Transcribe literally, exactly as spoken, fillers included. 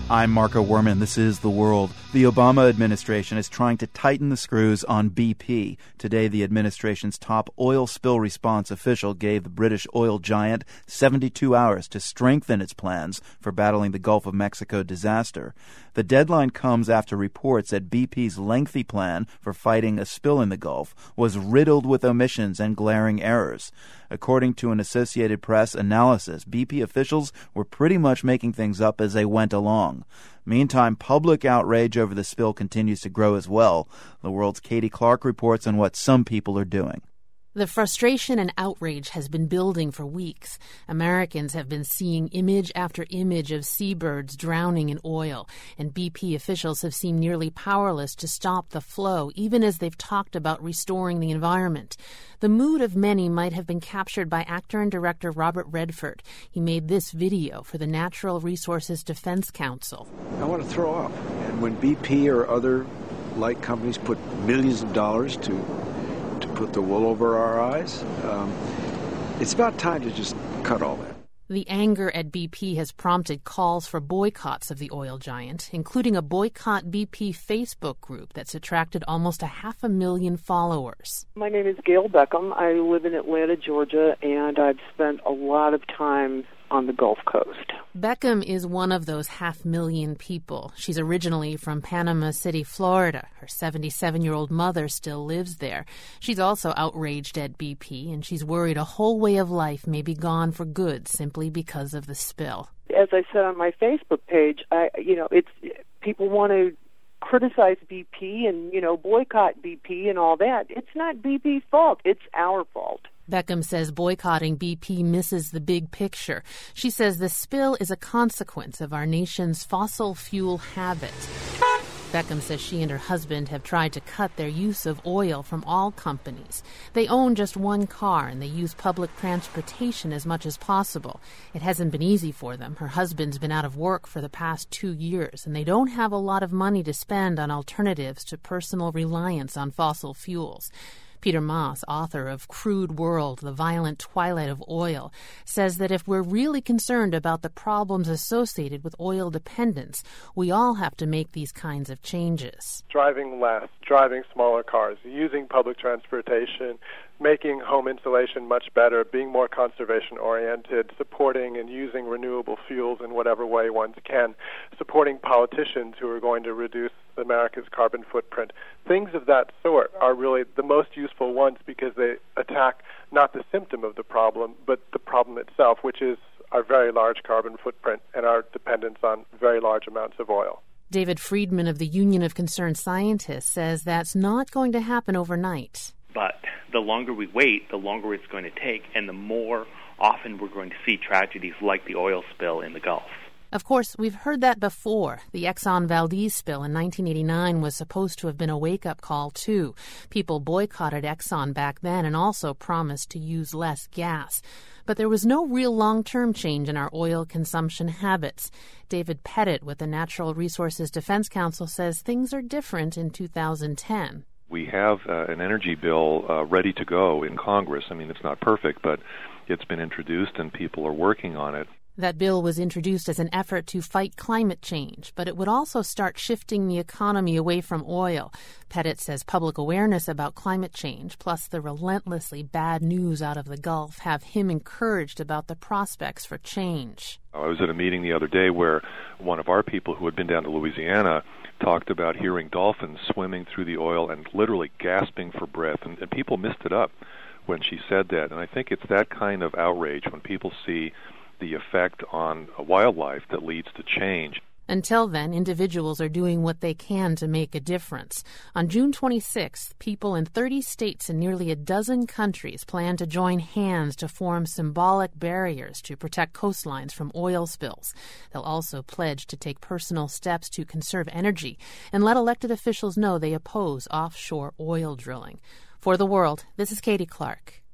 I'm Marco Werman. This is The World. The Obama administration is trying to tighten the screws on B P. Today, the administration's top oil spill response official gave the British oil giant seventy-two hours to strengthen its plans for battling the Gulf of Mexico disaster. The deadline comes after reports that B P's lengthy plan for fighting a spill in the Gulf was riddled with omissions and glaring errors. According to an Associated Press analysis, B P officials were pretty much making things up as they went along. Meantime, public outrage over the spill continues to grow as well. The World's Katie Clark reports on what some people are doing. The frustration and outrage has been building for weeks. Americans have been seeing image after image of seabirds drowning in oil, and B P officials have seemed nearly powerless to stop the flow, even as they've talked about restoring the environment. The mood of many might have been captured by actor and director Robert Redford. He made this video for the Natural Resources Defense Council. I want to throw up. And when B P or other like companies put millions of dollars to to put the wool over our eyes, um, it's about time to just cut all that. The anger at B P has prompted calls for boycotts of the oil giant, including a Boycott B P Facebook group that's attracted almost a half a million followers. My name is Gail Beckham. I live in Atlanta, Georgia, and I've spent a lot of time on the Gulf Coast. Beckham is one of those half million people. She's originally from Panama City, Florida. Her seventy-seven-year-old mother still lives there. She's also outraged at B P, and she's worried a whole way of life may be gone for good simply because of the spill. As I said on my Facebook page, I, you know, it's people want to criticize B P and, you know, boycott B P and all that. It's not B P's fault. It's our fault. Beckham says boycotting B P misses the big picture. She says the spill is a consequence of our nation's fossil fuel habit. Beckham says she and her husband have tried to cut their use of oil from all companies. They own just one car and they use public transportation as much as possible. It hasn't been easy for them. Her husband's been out of work for the past two years and they don't have a lot of money to spend on alternatives to personal reliance on fossil fuels. Peter Moss, author of Crude World, The Violent Twilight of Oil, says that if we're really concerned about the problems associated with oil dependence, we all have to make these kinds of changes. Driving less, driving smaller cars, using public transportation, making home insulation much better, being more conservation-oriented, supporting and using renewable fuels in whatever way one can, supporting politicians who are going to reduce America's carbon footprint. Things of that sort are really the most useful ones because they attack not the symptom of the problem, but the problem itself, which is our very large carbon footprint and our dependence on very large amounts of oil. David Friedman of the Union of Concerned Scientists says that's not going to happen overnight. But the longer we wait, the longer it's going to take, and the more often we're going to see tragedies like the oil spill in the Gulf. Of course, we've heard that before. The Exxon Valdez spill in nineteen eighty-nine was supposed to have been a wake-up call, too. People boycotted Exxon back then and also promised to use less gas. But there was no real long-term change in our oil consumption habits. David Pettit with the Natural Resources Defense Council says things are different in two thousand ten. We have uh, an energy bill uh, ready to go in Congress. I mean, it's not perfect, but it's been introduced and people are working on it. That bill was introduced as an effort to fight climate change, but it would also start shifting the economy away from oil. Pettit says public awareness about climate change, plus the relentlessly bad news out of the Gulf, have him encouraged about the prospects for change. I was at a meeting the other day where one of our people who had been down to Louisiana talked about hearing dolphins swimming through the oil and literally gasping for breath, and, and people missed it up when she said that. And I think it's that kind of outrage when people see the effect on wildlife that leads to change. Until then, individuals are doing what they can to make a difference. On June twenty-sixth, people in thirty states and nearly a dozen countries plan to join hands to form symbolic barriers to protect coastlines from oil spills. They'll also pledge to take personal steps to conserve energy and let elected officials know they oppose offshore oil drilling. For The World, this is Katie Clark.